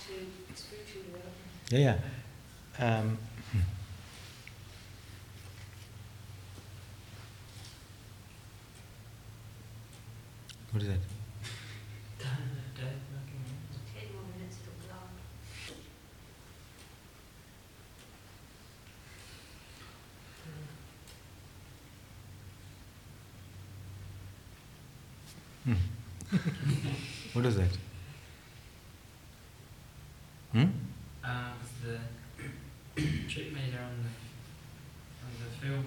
to spiritual development. Yeah, yeah. What is that? 10 more minutes, it'll blow up. What is that? It's the trip meter on the film.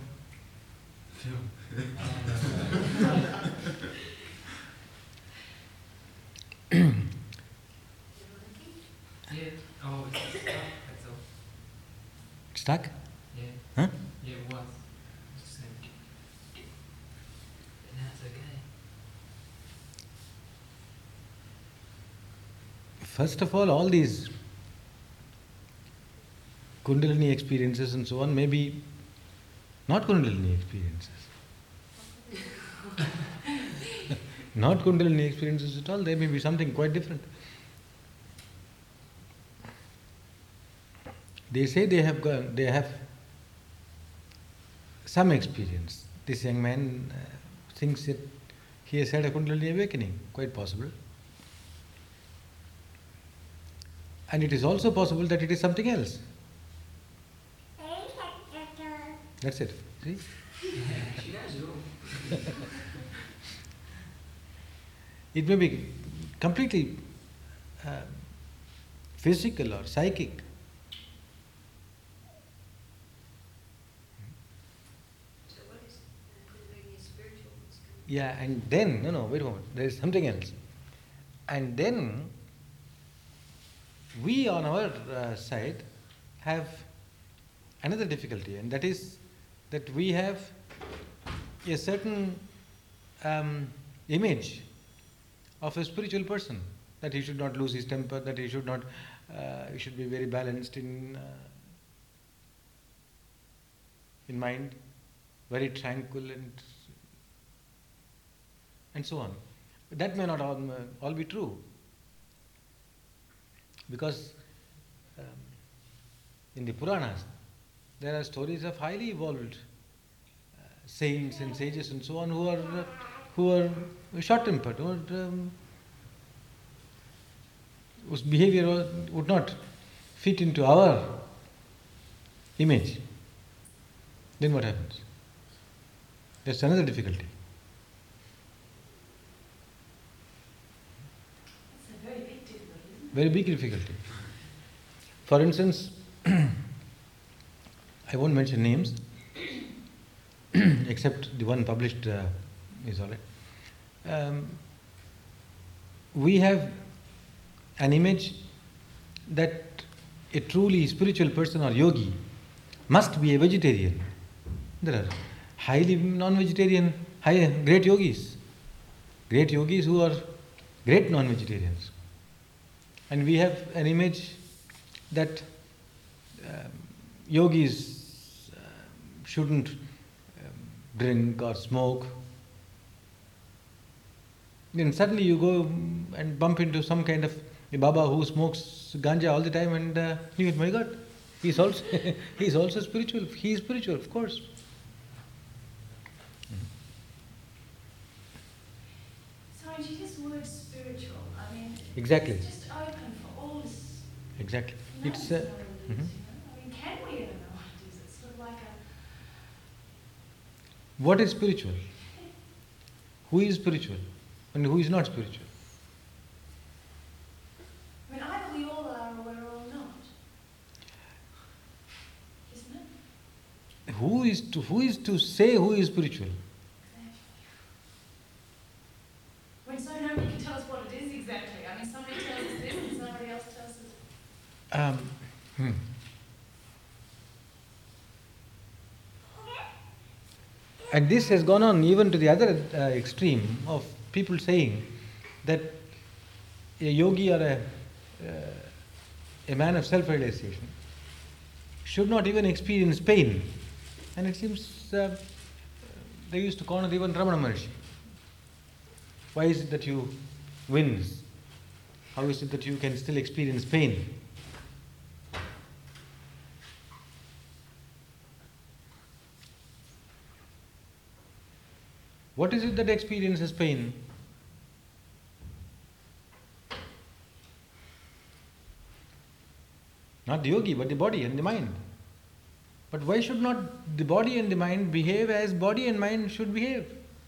Yeah. Oh, it's stuck. That's all. Stuck? Yeah. Huh? Yeah, it was. Just saying. But now it's okay. First of all these Kundalini experiences and so on may be not Kundalini experiences. Not Kundalini experiences at all, they may be something quite different. They say they have some experience. This young man thinks that he has had a Kundalini awakening, quite possible. And it is also possible that it is something else. That's it. See? She knows it all. It may be completely physical or psychic. So what is Kundalini spiritual? Yeah, and then, no, wait a moment, there is something else. And then, we on our side have another difficulty, and that is that we have a certain image of a spiritual person, that he should not lose his temper, that he should not, he should be very balanced in mind, very tranquil and so on. But that may not all be true, because in the Puranas there are stories of highly evolved saints and sages and so on who are short-tempered, whose behavior would not fit into our image. Then what happens? That's another difficulty. It's a very big difficulty, isn't it? Very big difficulty. For instance, I won't mention names, except the one published is all right. We have an image that a truly spiritual person or yogi must be a vegetarian. There are highly non-vegetarian, great yogis who are great non-vegetarians. And we have an image that yogis shouldn't drink or smoke. Then suddenly you go and bump into some kind of a Baba who smokes ganja all the time, and you think, my God, he's also spiritual. He is spiritual, of course. Swamiji, this word spiritual, I mean, Exactly. it's just open for all this. Exactly. No It's one's know what it is, you know? I mean, can we ever know what it is? It's sort of like what is spiritual? Who is spiritual and who is not spiritual? I mean, either we all are or we're all not. Isn't it? Who is to say who is spiritual? When so nobody can tell us what it is exactly. I mean, somebody tells us this and somebody else tells us. And this has gone on even to the other extreme of people saying that a yogi or a man of self-realization should not even experience pain. And it seems they used to corner even Ramana Maharshi. Why is it that you wince How is it that you can still experience pain? What is it that experiences pain? Not the yogi, but the body and the mind. But why should not the body and the mind behave as body and mind should behave?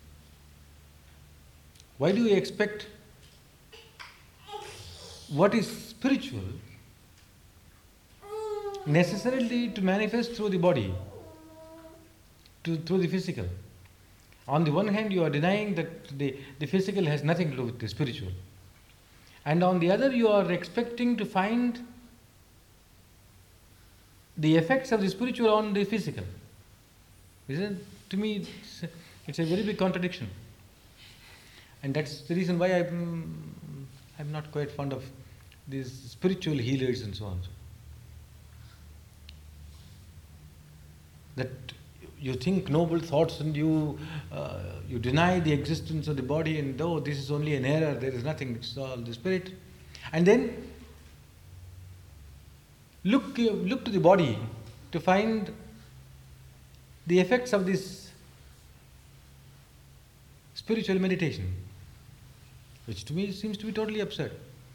Why do we expect what is spiritual necessarily to manifest through the body, through the physical? On the one hand, you are denying that the physical has nothing to do with the spiritual. And on the other, you are expecting to find the effects of the spiritual on the physical. Isn't it? To me, it's a very big contradiction. And that's the reason why I'm not quite fond of these spiritual healers and so on. That you think noble thoughts and you deny the existence of the body, and oh, this is only an error, there is nothing, it's all the spirit. And then look to the body to find the effects of this spiritual meditation, which to me seems to be totally absurd.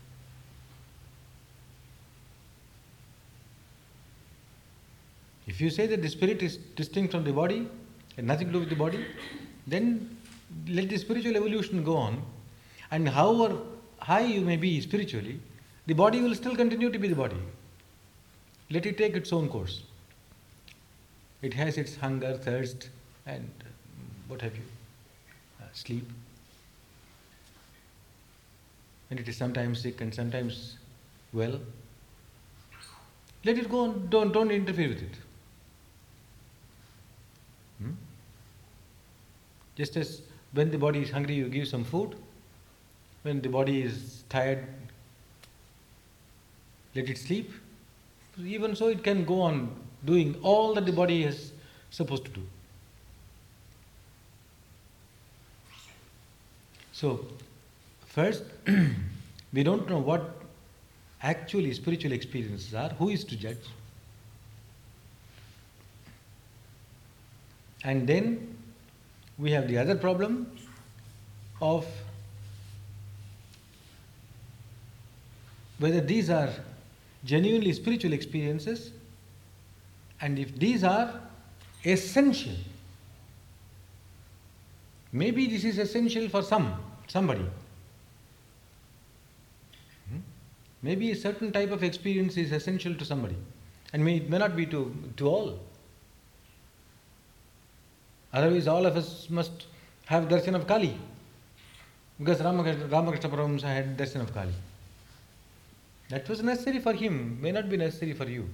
If you say that the spirit is distinct from the body and nothing to do with the body, then let the spiritual evolution go on, and however high you may be spiritually, the body will still continue to be the body. Let it take its own course. It has its hunger, thirst, and what have you, sleep. And it is sometimes sick and sometimes well. Let it go on, don't interfere with it. Just as when the body is hungry, you give some food. When the body is tired, let it sleep. Even so, it can go on doing all that the body is supposed to do. So, first, we don't know what actually spiritual experiences are. Who is to judge? And then we have the other problem of whether these are genuinely spiritual experiences, and if these are essential. Maybe this is essential for somebody. Maybe a certain type of experience is essential to somebody, and it may not be to all. Otherwise, all of us must have darshan of Kali, because Ramakrishna Paramahamsa had darshan of Kali. That was necessary for him, may not be necessary for you.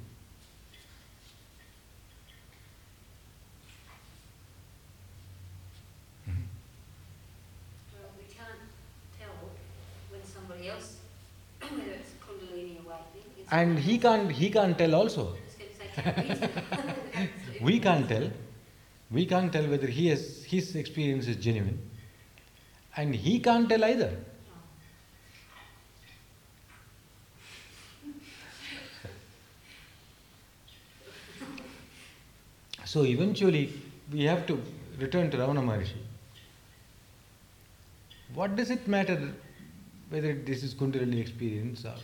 Well, we can't tell when somebody else, whether it's Kundalini awakening. And he can't tell also. We can't tell. We can't tell whether his experience is genuine. And he can't tell either. So eventually we have to return to Ramana Maharshi. What does it matter whether this is Kundalini experience or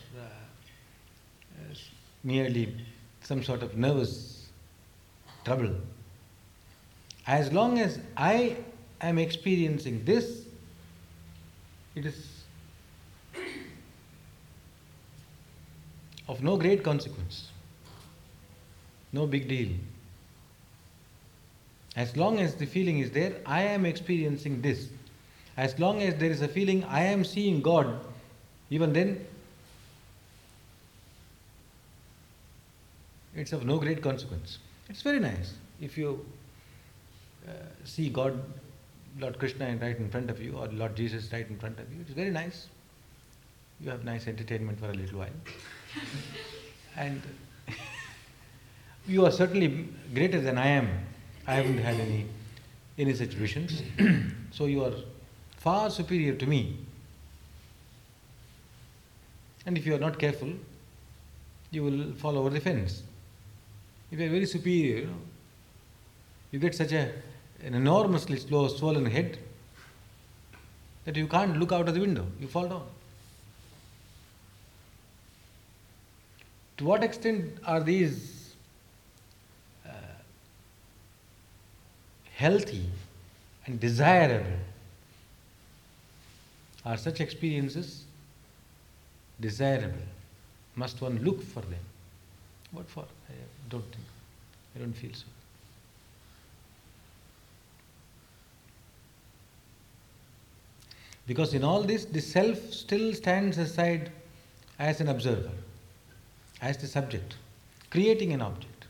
merely some sort of nervous trouble? As long as I am experiencing this, it is of no great consequence, no big deal. As long as the feeling is there, I am experiencing this. As long as there is a feeling, I am seeing God, even then, it's of no great consequence. It's very nice. If you see God, Lord Krishna right in front of you, or Lord Jesus right in front of you, it's very nice. You have nice entertainment for a little while. And you are certainly greater than I am. I haven't had any such visions. So you are far superior to me. And if you are not careful, you will fall over the fence. If you are very superior, you get such an enormously swollen head that you can't look out of the window. You fall down. To what extent are these healthy and desirable? Are such experiences desirable? Must one look for them? What for? I don't think. I don't feel so. Because in all this, the self still stands aside as an observer, as the subject, creating an object.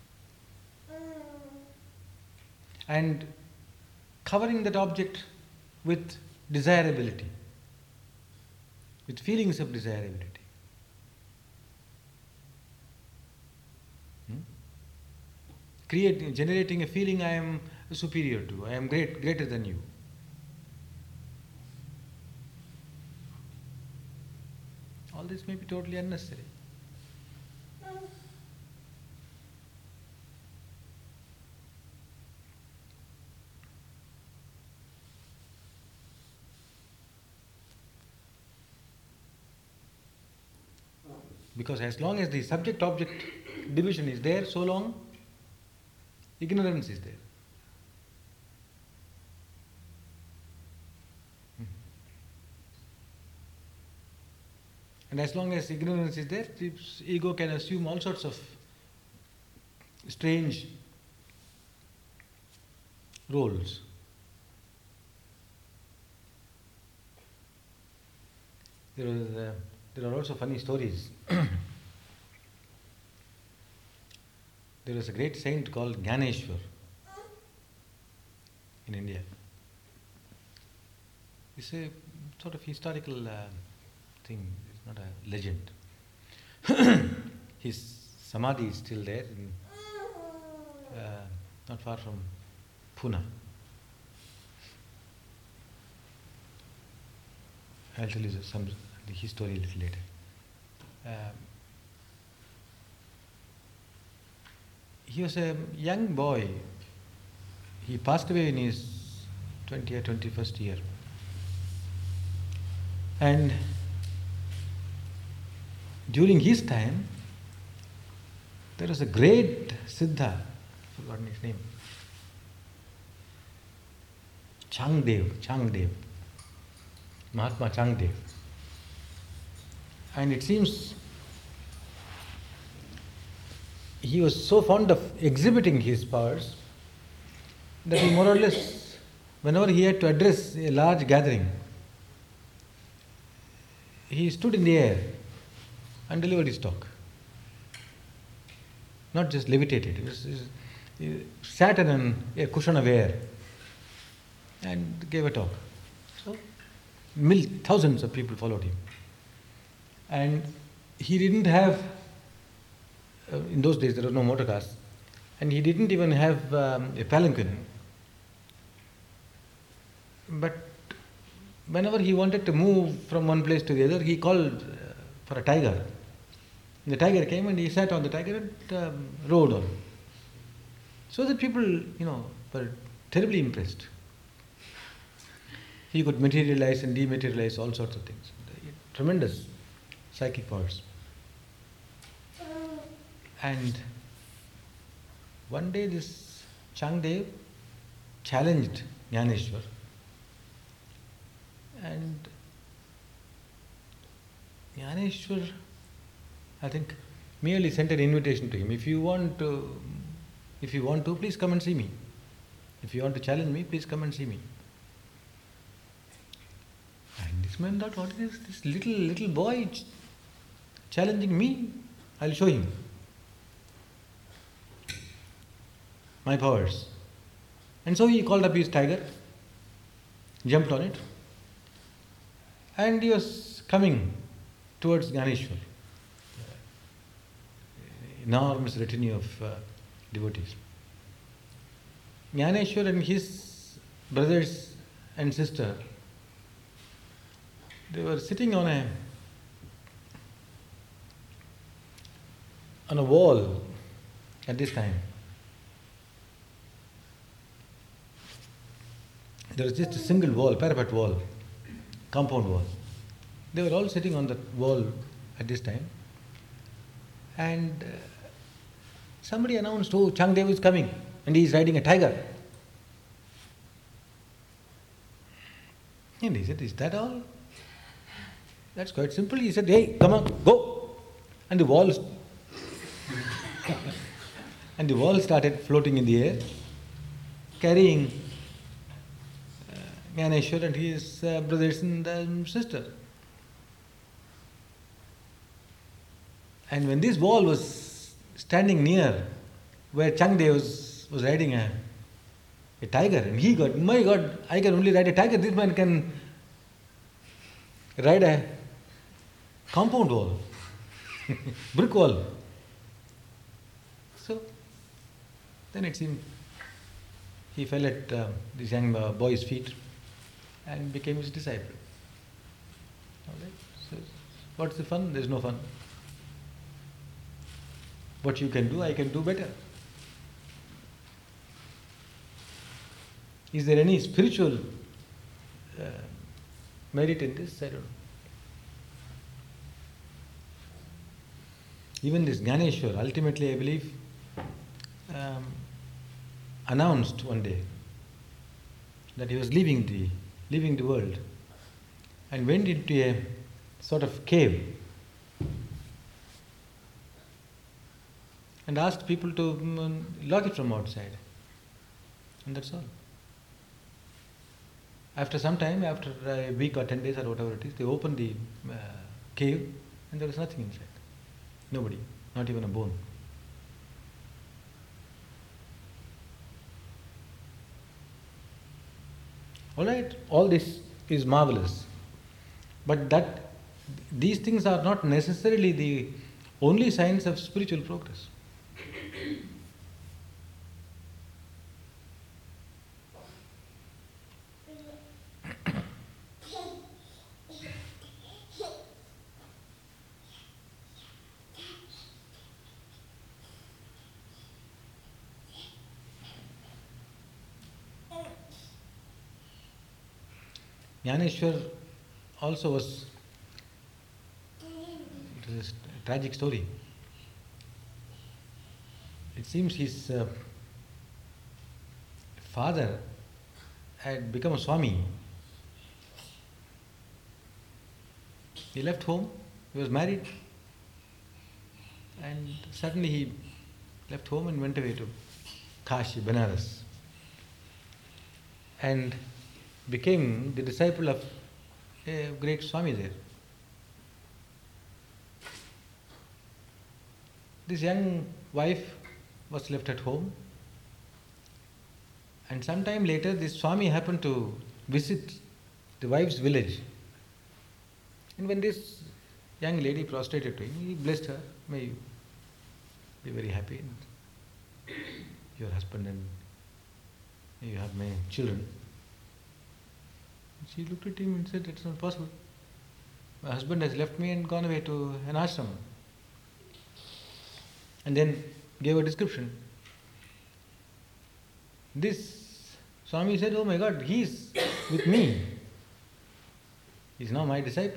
And covering that object with desirability, with feelings of desirability. Generating a feeling I am superior to, I am greater than you. All this may be totally unnecessary. Because as long as the subject-object division is there, so long ignorance is there. And as long as ignorance is there, the ego can assume all sorts of strange roles. There are also funny stories. There was a great saint called Jnaneshwar in India. It's a sort of historical thing, it's not a legend. His samadhi is still there, not far from Pune. I'll tell you his story a little later. He was a young boy. He passed away in his 20th or 21st year. And during his time, there was a great Siddha, I've forgotten his name, Changdev, Mahatma Changdev. And it seems he was so fond of exhibiting his powers that he more or less, whenever he had to address a large gathering, he stood in the air and delivered his talk. Not just levitated, he sat on a cushion of air and gave a talk. So, thousands of people followed him. And he didn't have, in those days there were no motor cars, and he didn't even have a palanquin. But whenever he wanted to move from one place to the other, he called for a tiger. The tiger came and he sat on the tiger and rode on. So that people, were terribly impressed. He could materialize and dematerialize all sorts of things. Tremendous psychic powers. And one day this Changdev challenged Jnaneshwar, and Jnaneshwar, I think, merely sent an invitation to him. If you want to, please come and see me. If you want to challenge me, please come and see me. And this man thought, what is this little boy challenging me? I'll show him my powers. And so he called up his tiger, jumped on it, and he was coming towards Jnaneshwar. Enormous retinue of devotees. Jnaneshwar and his brothers and sister, they were sitting on a on a wall at this time. There was just a single wall, parapet wall, compound wall. They were all sitting on that wall at this time. And somebody announced, oh, Changdev is coming and he is riding a tiger. And he said, is that all? That's quite simple. He said, hey, come on, go. And the wall started floating in the air, carrying Gyaneshwar and his brothers and sister. And when this wall was standing near where Changdev was riding a tiger, and he got, my God, I can only ride a tiger, this man can ride a compound wall, brick wall. So, then it seemed he fell at this young boy's feet and became his disciple. All right? So, what's the fun? There's no fun. What you can do, I can do better. Is there any spiritual merit in this? I don't know. Even this Gyaneshwar, ultimately I believe, announced one day that he was leaving the world and went into a sort of cave and asked people to lock it from outside. And that's all. After some time, after a week or 10 days or whatever it is, they opened the cave and there was nothing inside. Nobody, not even a bone. All right, all this is marvelous. But these things are not necessarily the only signs of spiritual progress. Gyaneshwar also was, it was a tragic story. It seems his father had become a Swami. He left home, he was married, and suddenly he left home and went away to Kashi, Benares, and became the disciple of a great Swami there. This young wife was left at home, and sometime later this Swami happened to visit the wife's village. And when this young lady prostrated to him, he blessed her, may you be very happy, and your husband, and may you have many children. She looked at him and said, it's not possible. My husband has left me and gone away to an ashram. And then gave a description. This Swami said, oh my God, he is with me. He is now my disciple.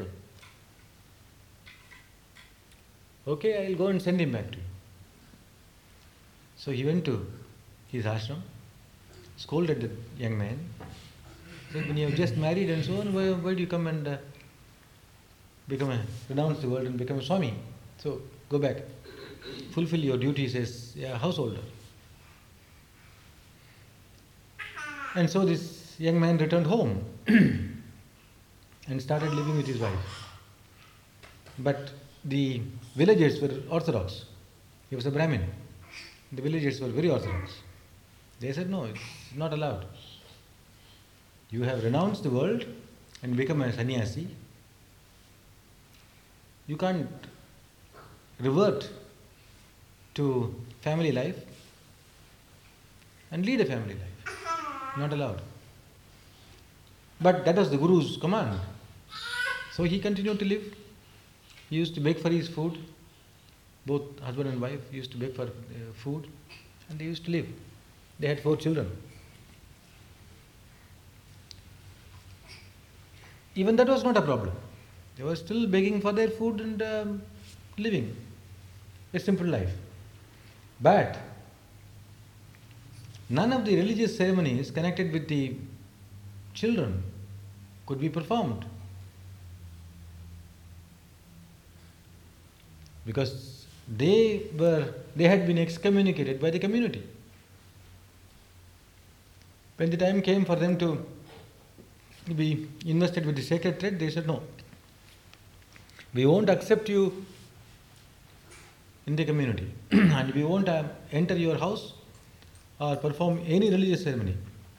Okay, I will go and send him back to you. So he went to his ashram, scolded the young man, said, when you have just married and so on, why do you come and renounce the world and become a Swami? So go back, fulfill your duties as a householder. And so this young man returned home and started living with his wife. But the villagers were orthodox. He was a Brahmin. The villagers were very orthodox. They said, no, it's not allowed. You have renounced the world and become a sannyasi. You can't revert to family life and lead a family life. Not allowed. But that was the Guru's command. So he continued to live. He used to beg for his food, Both husband and wife used to beg for food, and they used to live. They had 4 children. Even that was not a problem. They were still begging for their food and living a simple life. But none of the religious ceremonies connected with the children could be performed, because they had been excommunicated by the community. When the time came for them to be invested with the sacred thread, they said, no, we won't accept you in the community and we won't enter your house or perform any religious ceremony.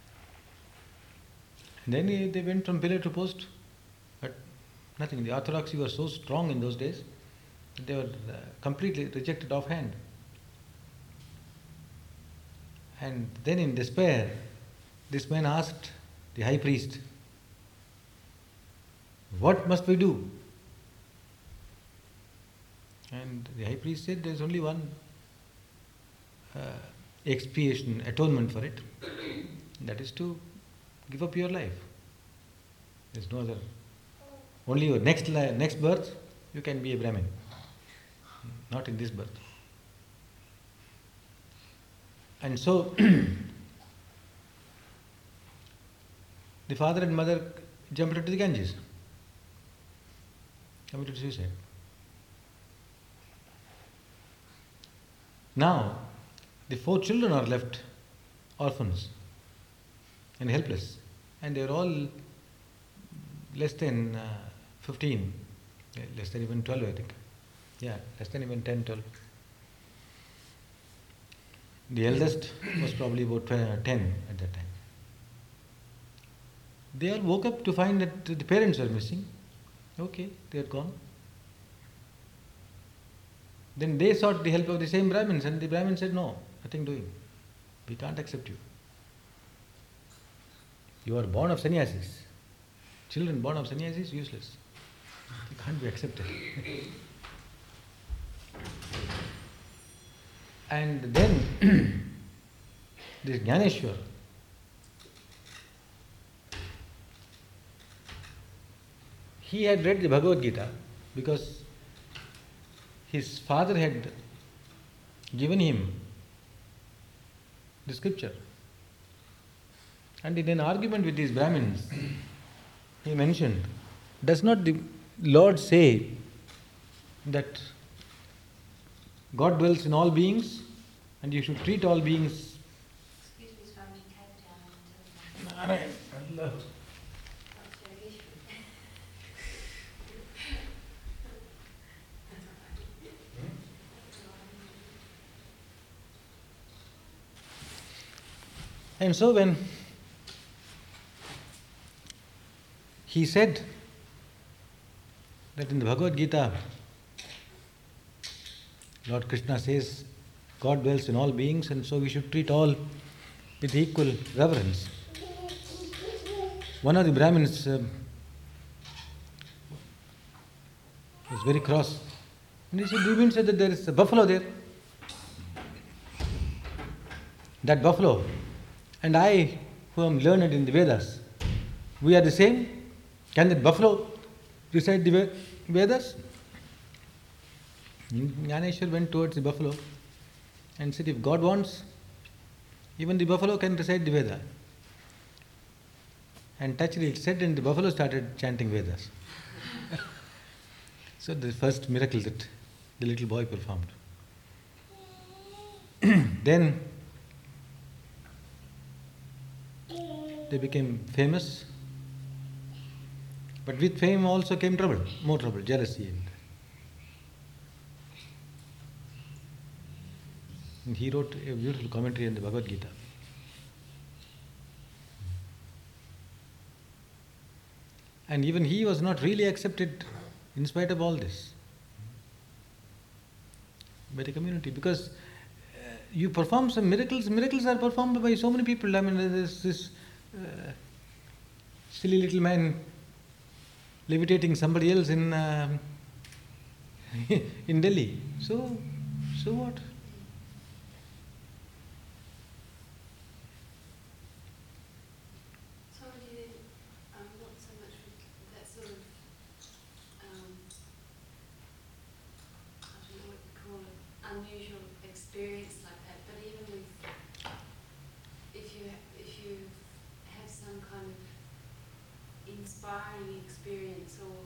And then they went from pillar to post, but nothing. The orthodoxy was so strong in those days that they were completely rejected offhand. And then in despair, this man asked the high priest, what must we do? And the high priest said, there is only one expiation, atonement for it. That is to give up your life. There is no other. Only your next birth, you can be a Brahmin. Not in this birth. And so, the father and mother jumped into the Ganges, committed suicide. Now, the 4 children are left orphans and helpless, and they are all less than 15, less than even 12, I think. Yeah, less than even 10, 12. The eldest was probably about 10 at that time. They all woke up to find that the parents were missing. Okay, they are gone. Then they sought the help of the same Brahmins, and the Brahmins said, no, nothing doing. We can't accept you. You are born of sannyasis. Children born of sannyasis, useless. You can't be accepted. And then this Jnaneshwar, he had read the Bhagavad Gita because his father had given him the scripture. And in an argument with these Brahmins, he mentioned, does not the Lord say that God dwells in all beings and you should treat all beings? Excuse me, Swami, type down and Narayan, Allah. that's your issue. And so when he said that in the Bhagavad Gita, Lord Krishna says, God dwells in all beings and so we should treat all with equal reverence. One of the Brahmins was very cross. And he said, do you mean say that there is a buffalo there? That buffalo and I, who am learned in the Vedas, we are the same? Can that buffalo recite the Vedas? Jnaneshwar went towards the buffalo and said, if God wants, even the buffalo can recite the Veda. And touched it said, and the buffalo started chanting Vedas. So the first miracle that the little boy performed. Then they became famous, but with fame also came trouble, more trouble, jealousy. And he wrote a beautiful commentary on the Bhagavad Gita. And even he was not really accepted in spite of all this by the community, because you perform some miracles. Miracles are performed by so many people. I mean, there's this silly little man levitating somebody else in in Delhi. So So what? So do you not so much with that sort of, I don't know what you call it, unusual experience like that, but even with, if you have some kind of inspiring experience or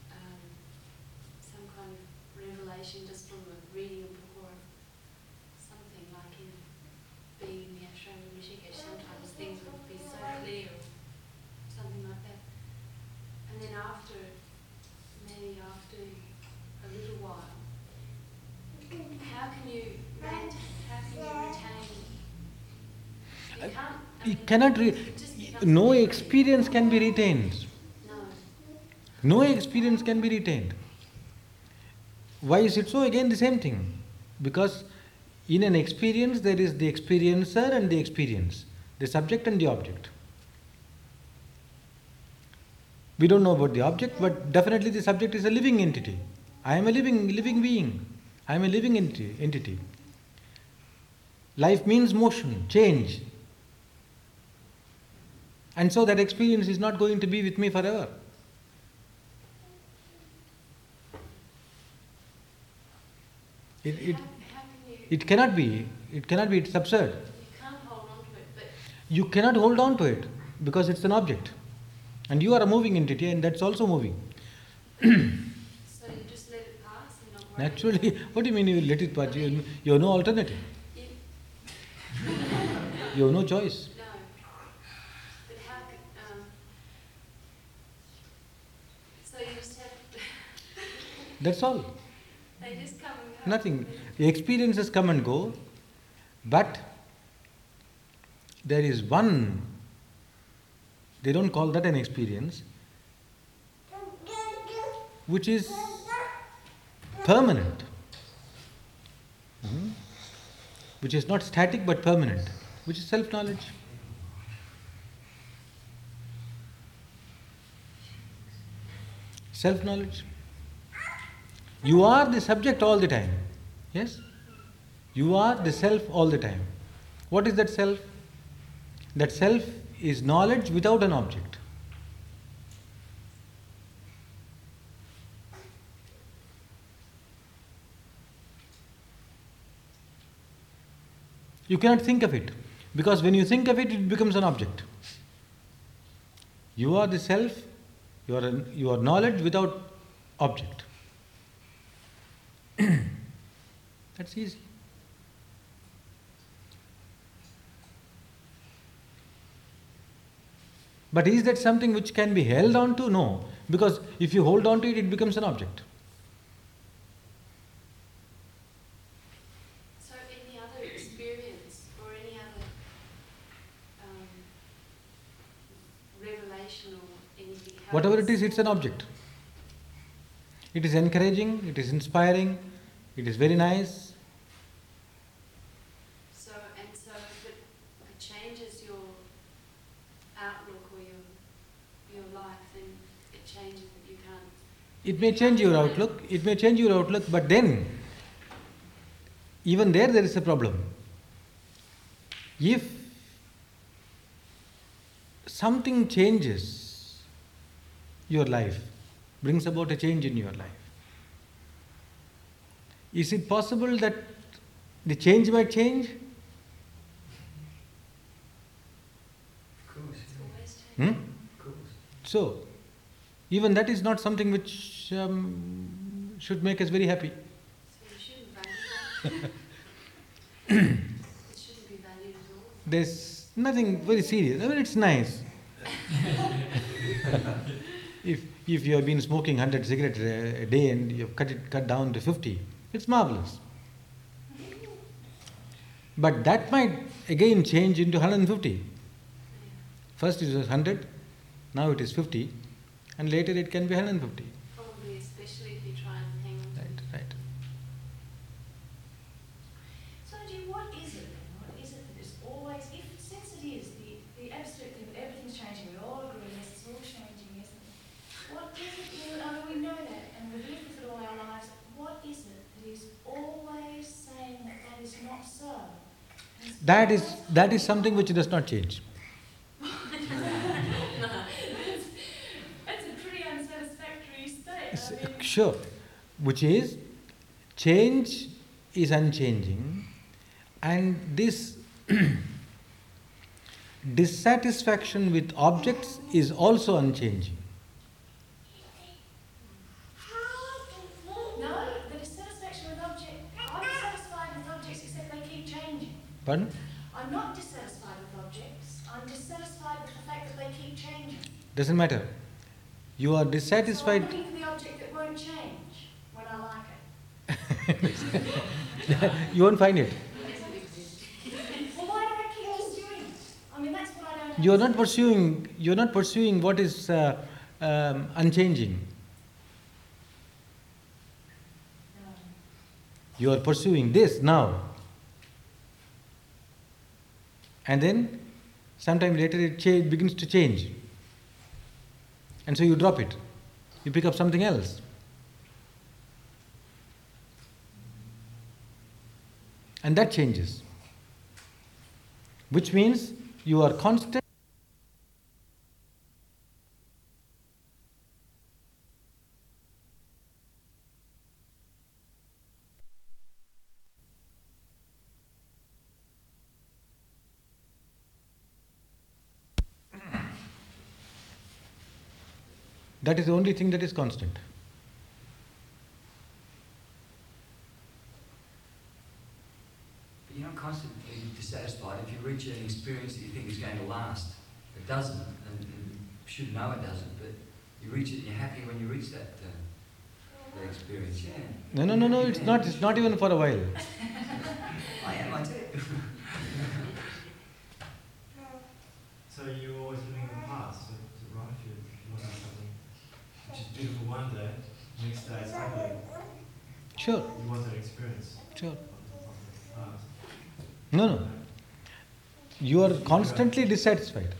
some kind of revelation just from reading a book or something, like in being in the ashram in Rishikesh, sometimes things would be so clear or something like that. And then maybe after a little while, how can you retain? You can't. You cannot no experience can be retained. No. No experience can be retained. Why is it so? Again, the same thing. Because in an experience, there is the experiencer and the experience, the subject and the object. We don't know about the object, but definitely the subject is a living entity. I am a living being. I am a living entity. Life means motion, change. And so that experience is not going to be with me forever. How can you? It cannot be. It cannot be. It's absurd. You can't hold on to it, but You cannot hold on to it because it's an object. And you are a moving entity and that's also moving. so you just let it pass and not worry. Naturally, what do you mean you let it pass? You have no alternative. You, You have no choice. no. But how can, so you just have, That's all. they just come and go. Nothing. The experiences come and go, but there is one, they don't call that an experience, which is permanent. Which is not static but permanent, which is self-knowledge. Self-knowledge. You are the subject all the time. Yes? You are the self all the time. What is that self? That self is knowledge without an object. You cannot think of it, because when you think of it, it becomes an object. You are the self, you are knowledge without object. That's easy. But is that something which can be held on to? No. Because if you hold on to it, it becomes an object. So any other experience or any other revelation or anything happens? Whatever it is, it's an object. It is encouraging, it is inspiring, it is very nice. So if it changes your outlook or your life, then it changes that you can't. It may change your outlook, but then, even there is a problem. If something changes your life, brings about a change in your life, is it possible that the change might change? Of course. It's always Hmm? changing. Of course. So, even that is not something which should make us very happy. So you shouldn't value it. It shouldn't be valued at all. There's nothing very serious. I mean, it's nice. If you have been smoking 100 cigarettes a day and you've cut down to 50, it's marvelous. But that might again change into 150. First it was 100, now it is 50, and later it can be 150. Probably, especially if you try and hang on. Right. So, what is it then? What is it that is always, since it is the absolute thing that everything's changing, we all agree, yes, it's all changing, yes. What is it, we know that, and we've lived with it all our lives, what is it that is always saying That is something which does not change. That's a pretty unsatisfactory state. I mean, Sure. Which is, change is unchanging, and this dissatisfaction with objects is also unchanging. no, the dissatisfaction with objects. I'm dissatisfied with objects except they keep changing. Pardon? I'm not dissatisfied with objects. I'm dissatisfied with the fact that they keep changing. Doesn't matter. You are So dissatisfied. I'm looking for the object that won't change when I like it. You won't find it. Well, why do I keep pursuing it? I mean, that's what I don't. You're not understand. pursuing what is unchanging. No. You are pursuing this now. And then, sometime later, it begins to change. And so you drop it. You pick up something else. And that changes. Which means you are constant. That is the only thing that is constant. But you're not constantly dissatisfied if you reach an experience that you think is going to last. It doesn't, and you should know it doesn't, but you reach it and you're happy when you reach that experience, yeah. No, it's not. It's not even for a while. I am, I tell you. So you're always living in the past, so right, if you want to do something which is beautiful one day, next day it's ugly. Sure, You want that experience sure. of the past. No. You are constantly dissatisfied.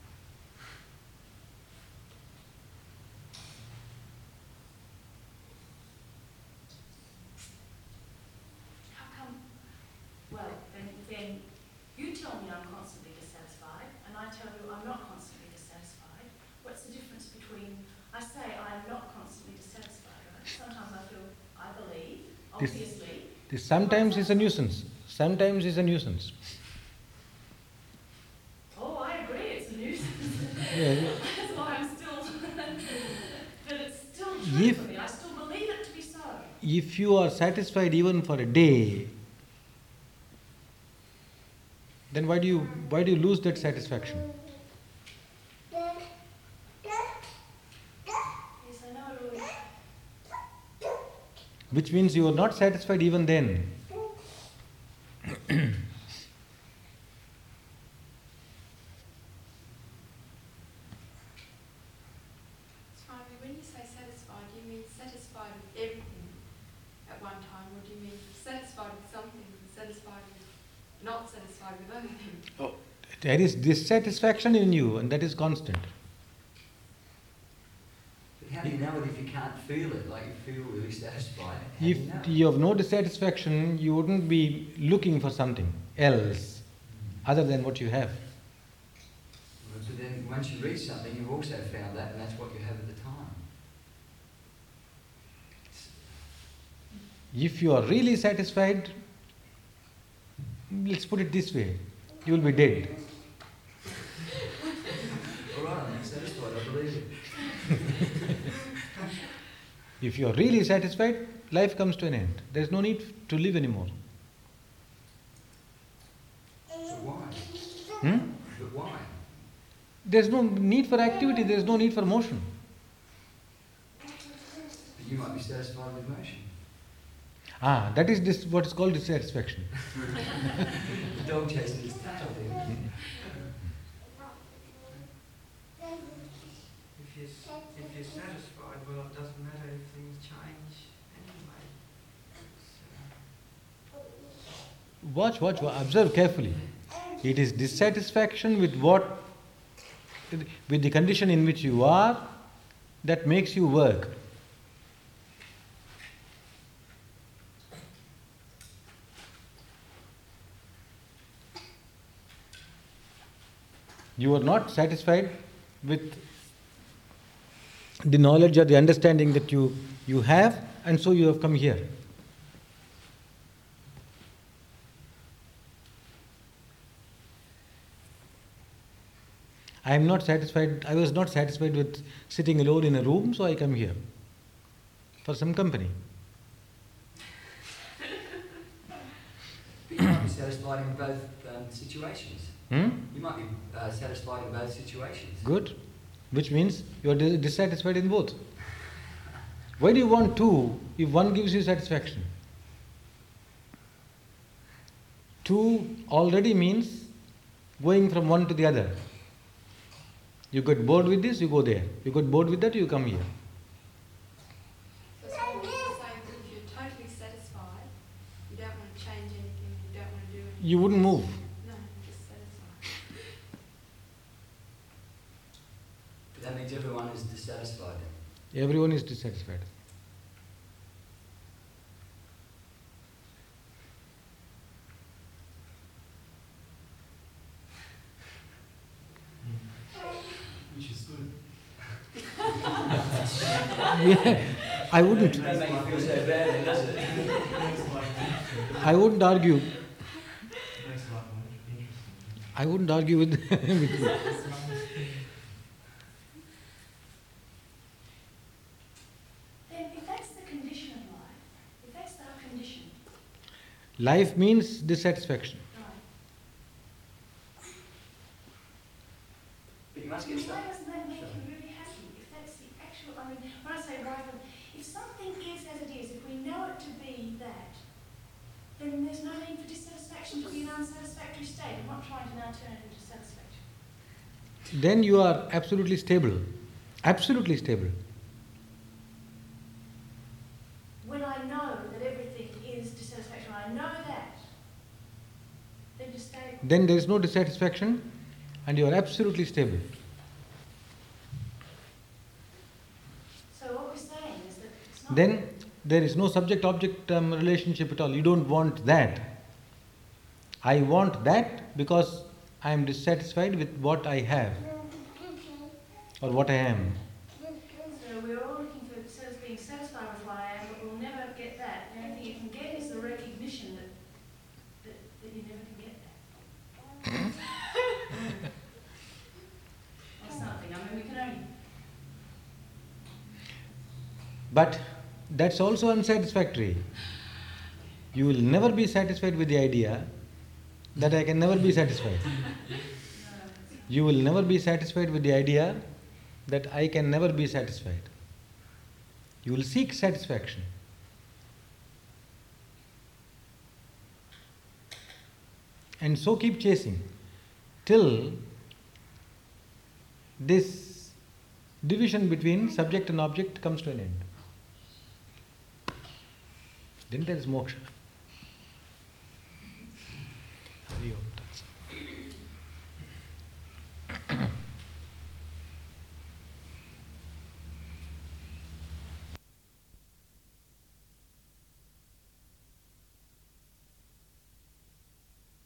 How come? Well, then you tell me I'm constantly dissatisfied, and I tell you I'm not constantly dissatisfied. What's the difference between? I say I'm not constantly dissatisfied. Right? Sometimes I believe, obviously. This sometimes is a nuisance. Sometimes is a nuisance. Oh, I agree. It's a nuisance. Yeah. That's why I'm still. But it's still true for me. I still believe it to be so. If you are satisfied even for a day, then why do you lose that satisfaction? Yes, I know it always. Which means you are not satisfied even then. Swami, when you say satisfied, do you mean satisfied with everything at one time, or do you mean satisfied with something and satisfied with not satisfied with other things? There is dissatisfaction in you, and that is constant. But how do you know it if you can't feel it, like you feel really satisfied? How do If you know? you have no dissatisfaction, you wouldn't be looking for something else other than what you have. So then once you reach something, you've also found that, and that's what you have at the time. If you are really satisfied, let's put it this way, you will be dead. All right, I'm satisfied, I believe it. If you are really satisfied, life comes to an end. There is no need to live anymore. But why? Hmm? But why? There is no need for activity, there is no need for motion. But you might be satisfied with motion. That is what is called dissatisfaction. The dog chasing his tail then. If you're satisfied, well, it doesn't matter if things change anyway. Watch, observe carefully. It is dissatisfaction with the condition in which you are, that makes you work. You are not satisfied with the knowledge or the understanding that you have, and so you have come here. I am not satisfied, I was not satisfied with sitting alone in a room, so I come here for some company. But you might be satisfied in both situations. Hmm? You might be satisfied in both situations. Good. Which means you are dissatisfied in both. Why do you want two if one gives you satisfaction? Two already means going from one to the other. You got bored with this, you go there. You got bored with that, you come here. So it's all the same, if you're totally satisfied, you don't want to change anything, you don't want to do anything. You wouldn't move. No, you're just satisfied. But that means everyone is dissatisfied. Everyone is dissatisfied. Which is good. Yeah, I wouldn't. Doesn't make you feel so bad, then, does it? Makes life interesting. I wouldn't argue. Makes life more interesting. I wouldn't argue with, with you. Then if that's the condition of life, if that's our condition, Life means dissatisfaction. right, But you must then get why stuff. doesn't that make you really happy? If that's the actual, I mean, when I say rival, if something is as it is, if we know it to be that, then there's no need for dissatisfaction to be an unsatisfactory state. I'm not trying to now turn it into satisfaction. Then you are absolutely stable. Absolutely stable. When I know that everything is dissatisfaction, I know that, then just stay. Then there is no dissatisfaction and you are absolutely stable. So what we're saying is that it's not. Then there is no subject-object relationship at all. You don't want that. I want that because I am dissatisfied with what I have or what I am. So we're all looking for being satisfied with what I am, but we'll never get that. The only thing you can get is the recognition that you never can get that. Or something. I mean, we can only. But that's also unsatisfactory. You will never be satisfied with the idea that I can never be satisfied. You will never be satisfied with the idea that I can never be satisfied. You will seek satisfaction. And so keep chasing till this division between subject and object comes to an end. Then there is moksha.